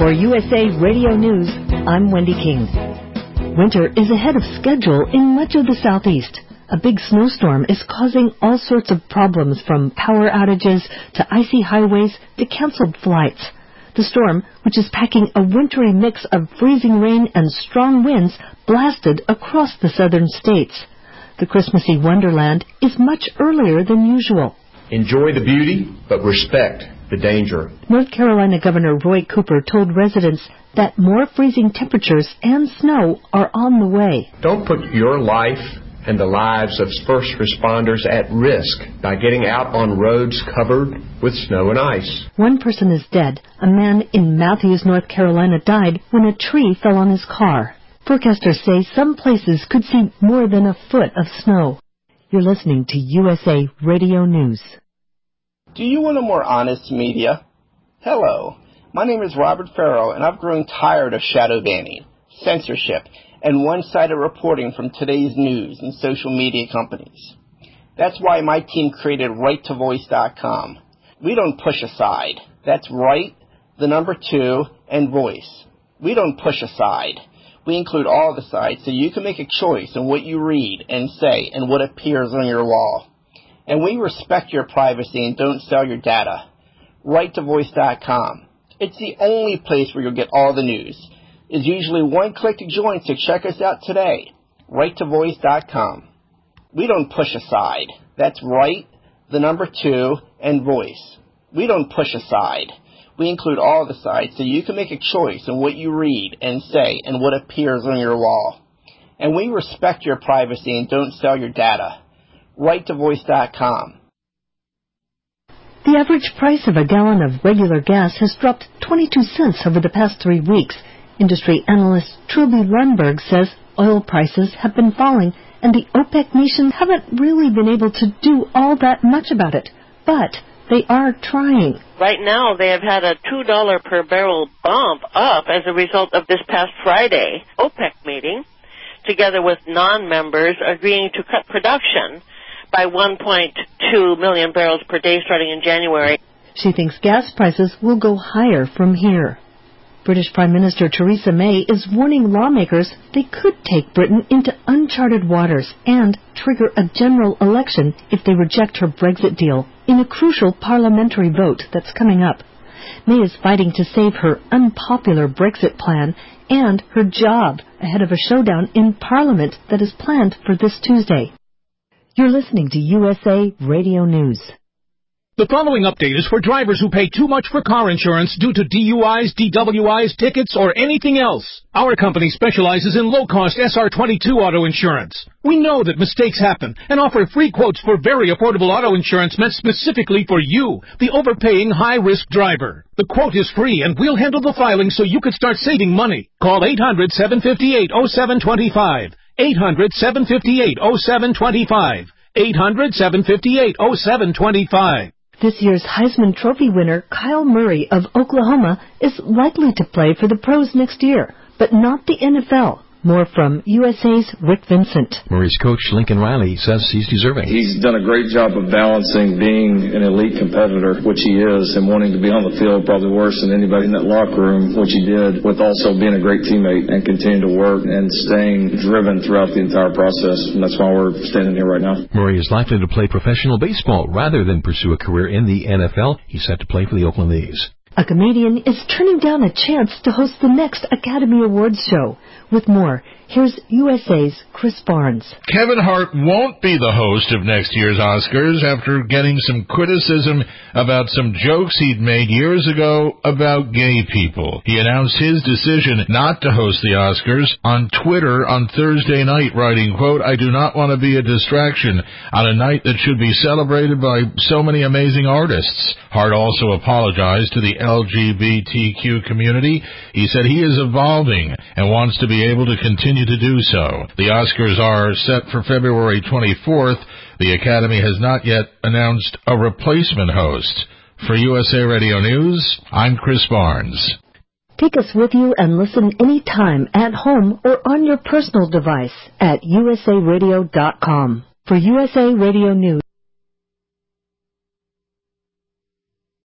For USA Radio News, I'm Wendy King. Winter is ahead of schedule in much of the Southeast. A big snowstorm is causing all sorts of problems, from power outages to icy highways to canceled flights. The storm, which is packing a wintry mix of freezing rain and strong winds, blasted across the southern states. The Christmassy wonderland is much earlier than usual. Enjoy the beauty, but respect the danger. North Carolina Governor Roy Cooper told residents that more freezing temperatures and snow are on the way. Don't put your life and the lives of first responders at risk by getting out on roads covered with snow and ice. One person is dead. A man in Matthews, North Carolina, died when a tree fell on his car. Forecasters say some places could see more than a foot of snow. You're listening to USA Radio News. Do you want a more honest media? Hello, my name is Robert Farrell, and I've grown tired of shadow banning, censorship, and one-sided reporting from today's news and social media companies. That's why my team created RightToVoice.com. We don't push aside. That's right, the number 2, and voice. We don't push aside. We include all the sides so you can make a choice in what you read and say and what appears on your wall. And we respect your privacy and don't sell your data. RightToVoice.com. It's the only place where you'll get all the news. It's usually one click to join, so check us out today. RightToVoice.com. We don't push aside. That's right, the number 2, and voice. We don't push aside. We include all the sides so you can make a choice in what you read and say and what appears on your wall. And we respect your privacy and don't sell your data. RightToVoice.com. The average price of a gallon of regular gas has dropped 22 cents over the past 3 weeks. Industry analyst Trilby Lundberg says oil prices have been falling and the OPEC nations haven't really been able to do all that much about it. But they are trying. Right now, they have had a $2 per barrel bump up as a result of this past Friday OPEC meeting, together with non-members agreeing to cut production by 1.2 million barrels per day starting in January. She thinks gas prices will go higher from here. British Prime Minister Theresa May is warning lawmakers they could take Britain into uncharted waters and trigger a general election if they reject her Brexit deal in a crucial parliamentary vote that's coming up. May is fighting to save her unpopular Brexit plan and her job ahead of a showdown in Parliament that is planned for this Tuesday. You're listening to USA Radio News. The following update is for drivers who pay too much for car insurance due to DUIs, DWIs, tickets, or anything else. Our company specializes in low-cost SR22 auto insurance. We know that mistakes happen and offer free quotes for very affordable auto insurance meant specifically for you, the overpaying high-risk driver. The quote is free, and we'll handle the filing so you can start saving money. Call 800-758-0725. 800-758-0725. 800-758-0725. This year's Heisman Trophy winner, Kyle Murray of Oklahoma, is likely to play for the pros next year, but not the NFL. More from USA's Rick Vincent. Murray's coach, Lincoln Riley, says he's deserving. He's done a great job of balancing being an elite competitor, which he is, and wanting to be on the field probably worse than anybody in that locker room, which he did, with also being a great teammate and continuing to work and staying driven throughout the entire process. And that's why we're standing here right now. Murray is likely to play professional baseball rather than pursue a career in the NFL. He's set to play for the Oakland A's. A comedian is turning down a chance to host the next Academy Awards show. With more, here's USA's Chris Barnes. Kevin Hart won't be the host of next year's Oscars after getting some criticism about some jokes he'd made years ago about gay people. He announced his decision not to host the Oscars on Twitter on Thursday night, writing, quote, "I do not want to be a distraction on a night that should be celebrated by so many amazing artists." Hart also apologized to the LGBTQ community. He said he is evolving and wants to be able to continue to do so. The Oscars are set for February 24th. The Academy has not yet announced a replacement host. For USA Radio News, I'm Chris Barnes. Take us with you and listen anytime at home or on your personal device at usaradio.com. For USA Radio News.